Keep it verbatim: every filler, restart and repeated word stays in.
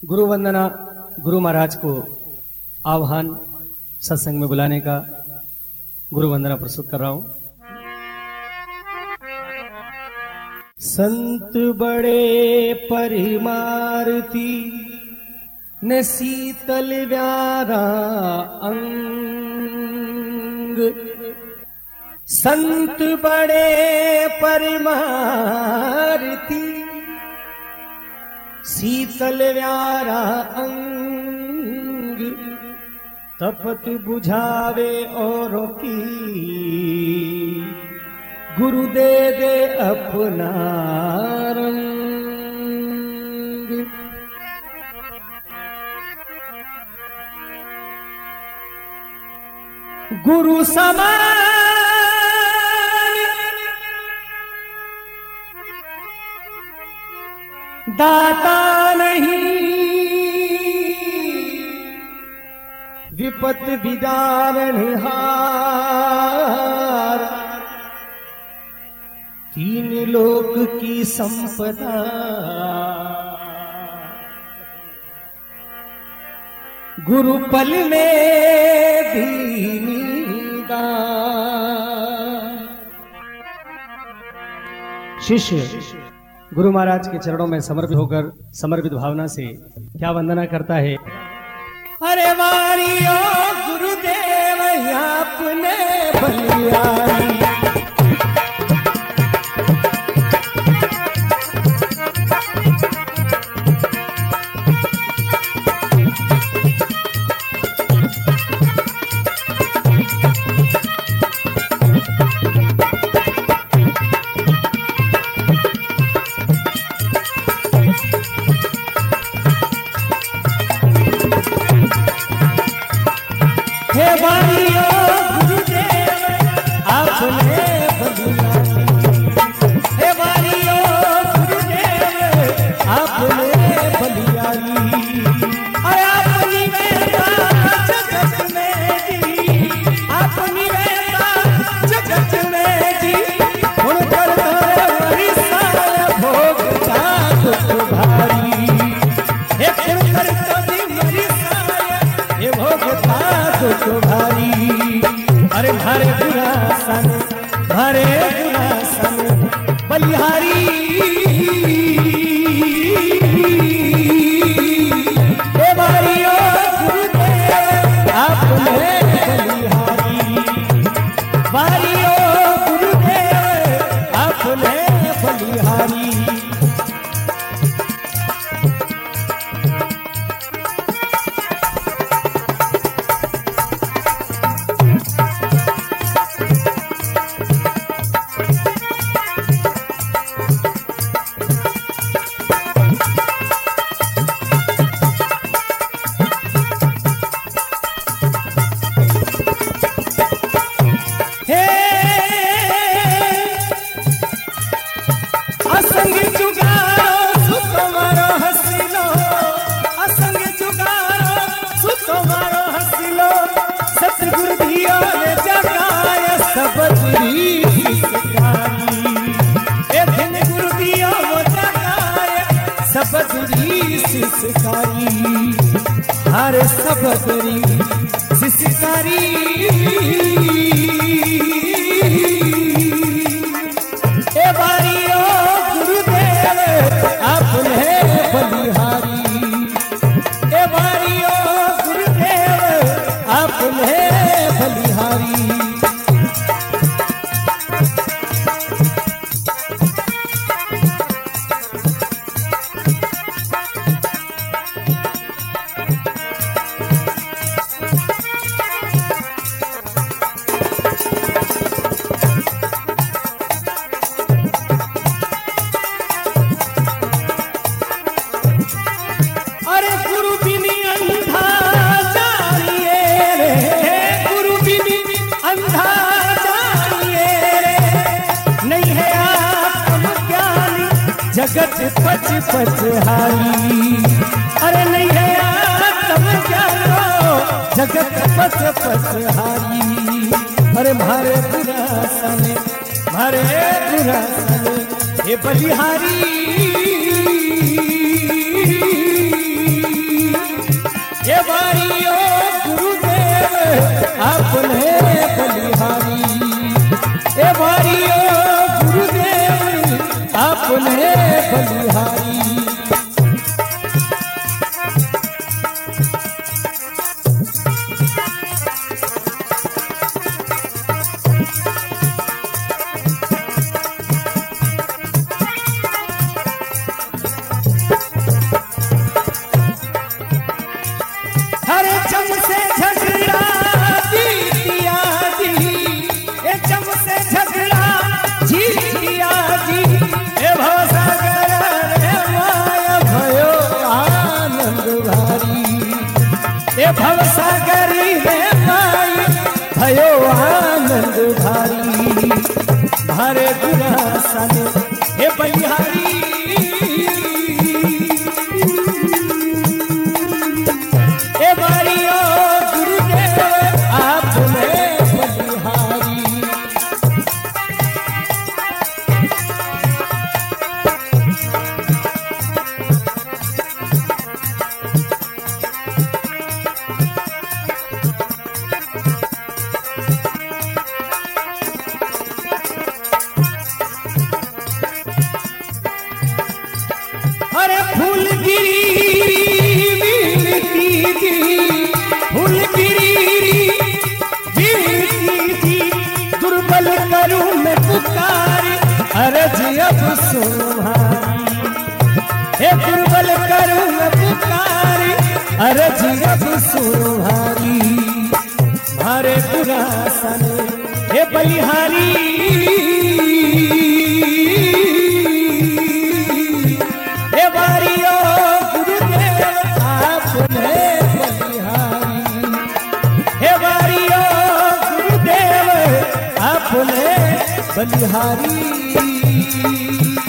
गुरु वंदना गुरु महाराज को आह्वान सत्संग में बुलाने का गुरु वंदना प्रस्तुत कर रहा हूं। संत बड़े परिमारती न शीतल व्यारा अंग, संत बड़े परिमारती शीतल व्यारा अंग, तपत बुझावे औरों की गुरु दे दे अपना रंग। गुरु समान दाता नहीं, विपत विदारणहार, तीन लोक की संपदा गुरु पल में दीनीदा। शिष्य गुरु महाराज के चरणों में समर्पित होकर समर्पित भावना से क्या वंदना करता है। अरे वारियो गुरुदेव आपने बलियारी, हे वारियो गुरुदेव आपने बलियारी, हे वारियो गुरुदेव आपने बलियारी। अरे अपनी वेता जगत में जी, अपनी वेता जगत में जी, उन पर हरि सारा भोगता दुख भारी, हे उन पर कभी हरि सारा ये भोगता दुख भारी। अरे भारे दुरासन भारे दुरासन बलिहारी, हे वारियो गुरुदेव आपने बलिहारी, वारियो गुरुदेव आपने बलिहारी। असंग जुगारो सुतवारो हसिलो, असंग जुगारो सुतवारो हसिलो, सतगुरु धियो ने जगाय सबरी सिसकारी, ए दिन गुरु धियो जगाय सबरी सिसकारी, हरे सबरी सिसकारी। ए वारियो गुरुदेव आपने बलिहारी, ए वारियो गुरुदेव आपने बलिहारी। जगत पच पच हारी, अरे नहीं है आत्म ज्ञानो जगत पच पच हारी। अरे मारे दुरासन मारे दुरासन हे बलिहारी। अपने बलिहारी। ए भारियो गुरुदेव अपने बलिहारी। हरे चम से झगड़ा जीतिया जी, ए चम से झगड़ा जीतिया जी। ए भवसागर रे माया भयो आनंद भारी। ए भवसागरी रे माया भयो आनंद भारी। भारे गुरासन हे बलिहारी। ए भारियो गुरुदेव आपने बलिहारी। अरे फूल गिरी बीनती थी, फूल गिरी बीनती थी। दुर्बल करूं मैं पुकारी अर्ज अब सुनहारी। हे दुर्बल करूं मैं पुकारी अर्ज अब सुनहारी। मारे गुरासन हे बलिहारी। हे भारियो गुरुदेव आपने बलिहारी। हे भारियो गुरुदेव आपने बलिहारी।